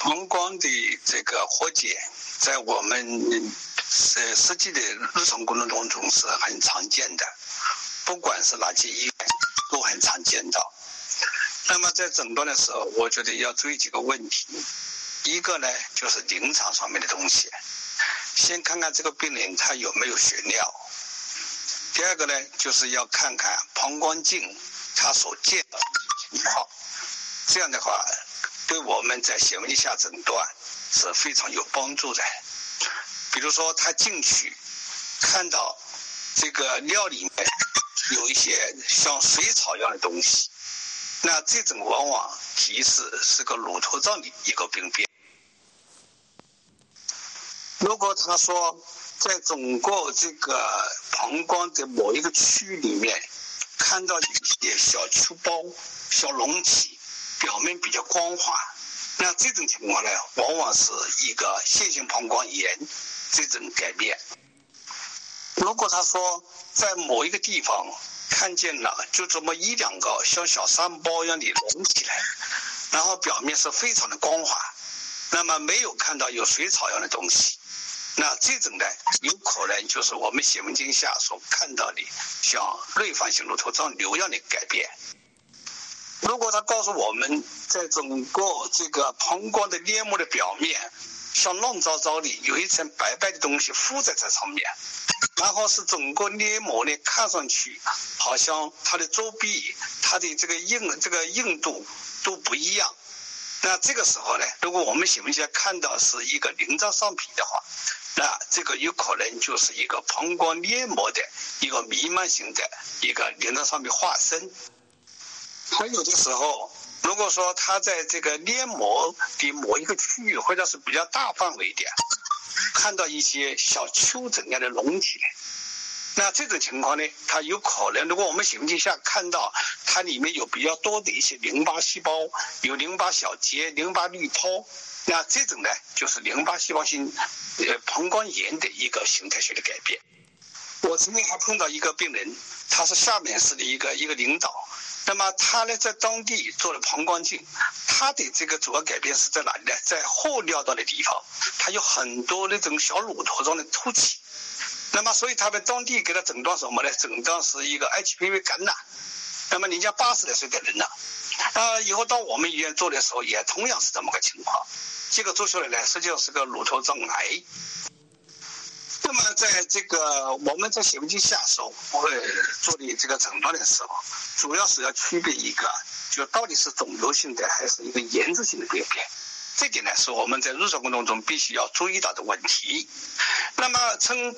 膀胱的这个活检，在我们实际的日常工作当中是很常见的，不管是哪些医院都很常见到。那么在诊断的时候，我觉得要注意几个问题。一个呢，就是临床上面的东西，先看看这个病人他有没有血尿。第二个呢，就是要看看膀胱镜他所见到的情况，这样的话对我们在显微镜下诊断是非常有帮助的。比如说他进去看到这个尿里面有一些像水草一样的东西，那这种往往提示是个乳头状的一个病变。如果他说在整个这个膀胱的某一个区域里面看到一些小球包、小隆起，表面比较光滑，那这种情况呢，往往是一个腺性膀胱炎这种改变。如果他说在某一个地方看见了就这么一两个像小山包一样的隆起来，然后表面是非常的光滑，那么没有看到有水草一样的东西，那这种呢，有可能就是我们显微镜下所看到的像类风型乳头状瘤样的改变。如果他告诉我们在整个这个膀胱的黏膜的表面像乱糟糟的有一层白白的东西附在这上面，然后是整个黏膜呢看上去好像它的周壁它的这个硬度都不一样，那这个时候呢，如果我们显微镜看到是一个鳞状上皮的话，那这个有可能就是一个膀胱黏膜的一个弥漫型的一个鳞状上皮化生。还有的时候如果说它在这个黏膜的某一个区域或者是比较大范围的看到一些小丘疹样的隆起来，那这种情况呢，它有可能如果我们显微镜下看到它里面有比较多的一些淋巴细胞，有淋巴小结、淋巴滤泡，那这种呢就是淋巴细胞性膀胱炎的一个形态学的改变。我曾经还碰到一个病人，他是厦门市的一个领导，那么他呢在当地做了膀胱镜，他的这个主要改变是在哪里呢？在后尿道的地方，他有很多那种小乳头状的凸起，那么所以他在当地给他诊断什么呢？诊断是一个 HPV 感染，那么人家80来岁的人了，以后到我们医院做的时候也同样是这么个情况，这个做出来呢实际上是个乳头状癌。那么在这个我们在显微镜下手做的这个诊断的时候，主要是要区别一个，就到底是肿瘤性的还是一个炎症性的病变，这点呢是我们在日常工作中必须要注意到的问题。那么从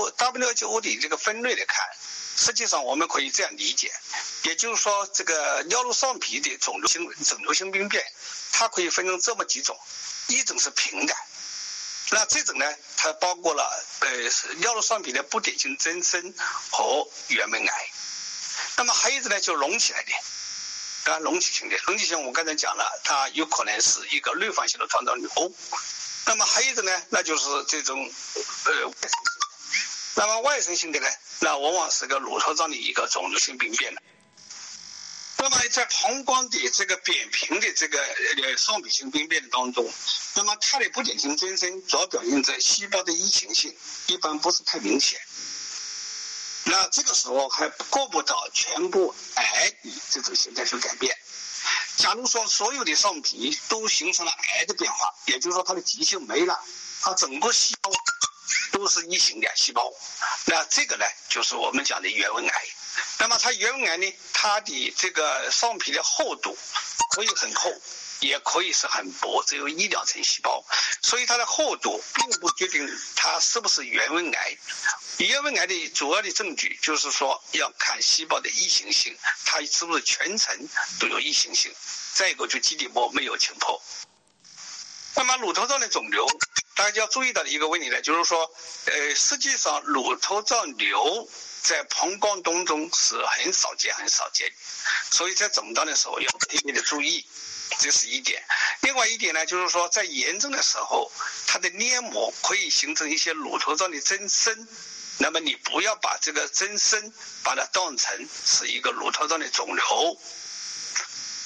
WHO 的这个分类来看，实际上我们可以这样理解，也就是说这个尿路上皮的肿瘤性病变，它可以分成这么几种，一种是平的，那这种呢它包括了尿路上皮的不典型增生和原位癌。那么还有一种呢就隆起来的，隆起型的，隆起型我刚才讲了，它有可能是一个类风型的肠道瘤。那么还有一种呢，那就是这种外生性的。那么外生性的呢，那往往是个乳头状的一个肿瘤性病变了。那么在膀胱的这个扁平的这个上皮性病变的当中，那么它的不典型增生主要表现在细胞的异形性，一般不是太明显。那这个时候还过不到全部癌的这种形态学改变。假如说所有的上皮都形成了癌的变化，也就是说它的极性没了，它整个细胞都是异形的细胞，那这个呢就是我们讲的原位癌。那么它原位癌呢，它的这个上皮的厚度可以很厚，也可以是很薄，只有1-2层细胞，所以它的厚度并不决定它是不是原位癌。原位癌的主要的证据就是说要看细胞的异形性，它是不是全程都有异形性，再一个就基底膜没有侵破。那么乳头状的肿瘤大家要注意到的一个问题呢，就是说实际上乳头状瘤在膀胱当中是很少见，所以在诊断的时候要特别的注意，这是一点。另外一点呢，就是说在炎症的时候，它的黏膜可以形成一些乳头状的增生，那么你不要把这个增生把它当成是一个乳头状的肿瘤。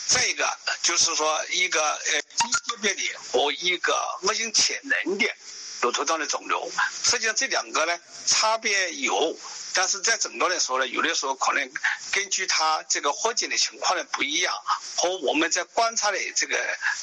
再一个就是说一个低级别的和一个恶性潜能的乳头状的肿瘤，实际上这两个呢差别有，但是在诊断的时候呢，有的时候可能根据它这个活检的情况呢不一样，和我们在观察的这个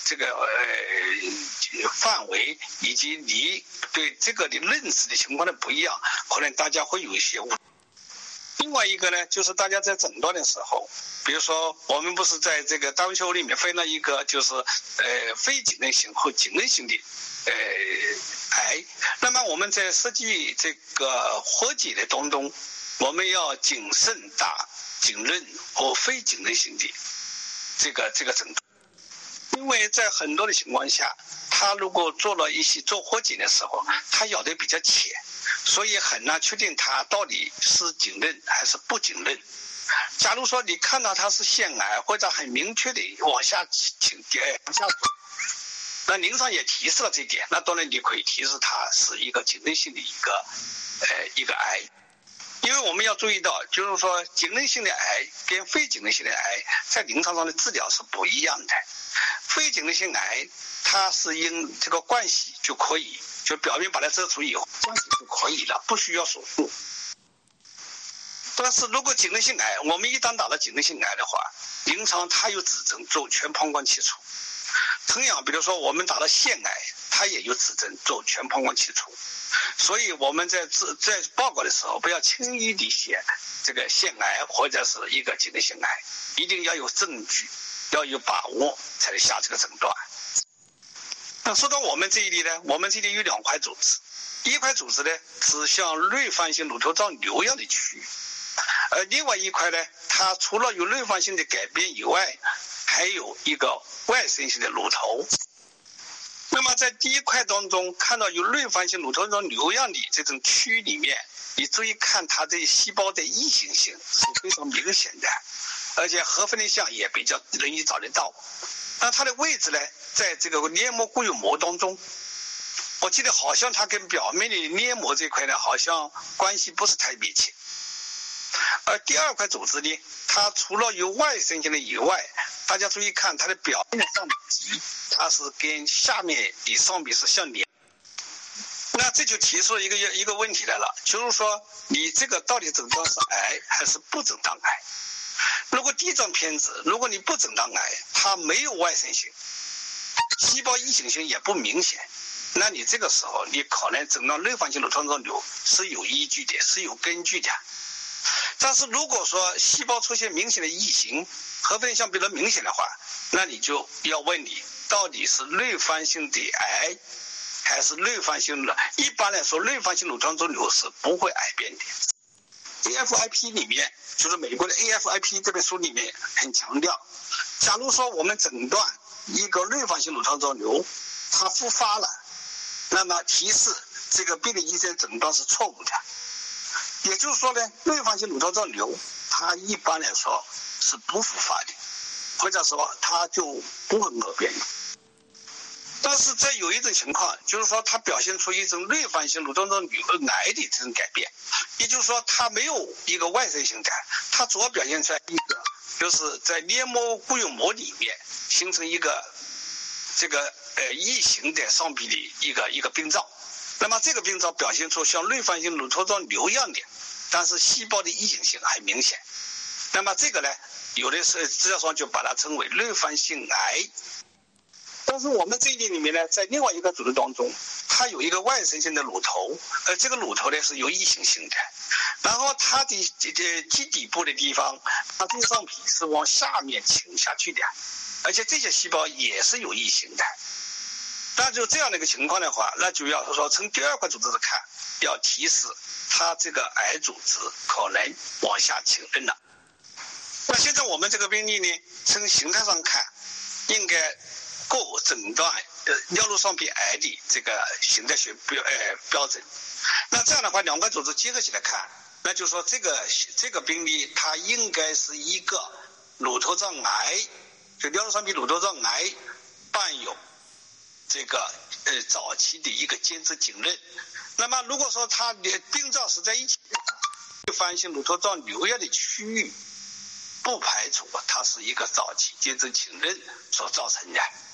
范围以及你对这个的认识的情况的不一样，可能大家会有一些误。另外一个呢，就是大家在诊断的时候，比如说我们不是在这个 WHO 里面分了一个就是非颈韧性和颈韧性的癌，那么我们在设计这个活检的当中，我们要谨慎打颈韧和非颈韧性的这个诊断，因为在很多的情况下，他如果做活检的时候，他咬得比较浅，所以很难确定它到底是颈韧还是不颈韧。假如说你看到它是腺癌，或者很明确的往下走，那临床也提示了这一点，那当然你可以提示它是一个颈韧性的一个癌。因为我们要注意到，就是说颈韧性的癌跟非颈韧性的癌在临床上的治疗是不一样的。非颈韧性癌它是因这个灌洗就可以，就表面把它遮除以后，灌洗就可以了，不需要手术。但是如果颈韧性癌，我们一旦打了颈韧性癌的话，临床它有指征做全膀胱切除。同样，比如说我们打了腺癌，它也有指征做全膀胱切除。所以我们在报告的时候，不要轻易地写这个腺癌或者是一个颈韧性癌，一定要有证据，要有把握才能下这个诊断。那说到我们这一里呢，我们这里有2块组织，一块组织呢是像类风性乳头状瘤样的区域，而另外一块呢，它除了有类风性的改变以外，还有一个外生性的乳头。那么在第一块当中看到有类风性乳头状瘤样的这种区域里面，你注意看它这细胞的异形性是非常明显的，而且核分裂项也比较容易找得到。那它的位置呢，在这个黏膜固有膜当中，我记得好像它跟表面的黏膜这块呢，好像关系不是太密切。而第二块组织呢，它除了有外生性的以外，大家注意看它的表面的上皮，它是跟下面的上皮是相连。那这就提出一个问题来了，就是说你这个到底诊断是癌还是不诊断癌？如果第一张片子，如果你不诊断癌，它没有外生性，细胞异形性也不明显，那你这个时候你可能诊断类风性乳头状瘤是有依据的，是有根据的。但是如果说细胞出现明显的异形，核分裂项比较明显的话，那你就要问你到底是类风性的癌还是类风性的。一般来说，类风性乳头状瘤是不会癌变的。AFIP 里面，就是美国的 AFIP 这本书里面很强调，假如说我们诊断一个类风性乳头状瘤它复发了，那么提示这个病理医生诊断是错误的。也就是说呢，类风性乳头状瘤它一般来说是不复发的，或者说它就不会恶变的。但是在有一种情况，就是说它表现出一种类风性乳头状瘤癌的这种改变，也就是说它没有一个外生性的，它主要表现出来一个就是在黏膜固有膜里面形成一个这个异形的上皮的一个病灶。那么这个病灶表现出像类风性乳头状瘤一样的，但是细胞的异形性很明显。那么这个呢，有的是治疗上就把它称为类风性癌。但是我们这一里面呢，在另外一个组织当中，它有一个外生性的乳头，这个乳头呢是有异形性的，然后它的基底部的地方，它这上皮是往下面倾下去的，而且这些细胞也是有异形的。那就这样的一个情况的话，那就要说从第二块组织看，要提示它这个癌组织可能往下侵润了。那现在我们这个病例呢，从形态上看，应该够诊断尿路上皮癌的这个形态学标准。那这样的话，两块组织结合起来看，那就说这个病例它应该是一个乳头状癌，就尿路上皮乳头状癌伴有这个早期的一个间质颈韧。那么如果说它的病灶是在一起的，类风性乳头状瘤样的区域不排除它是一个早期结直性症所造成的。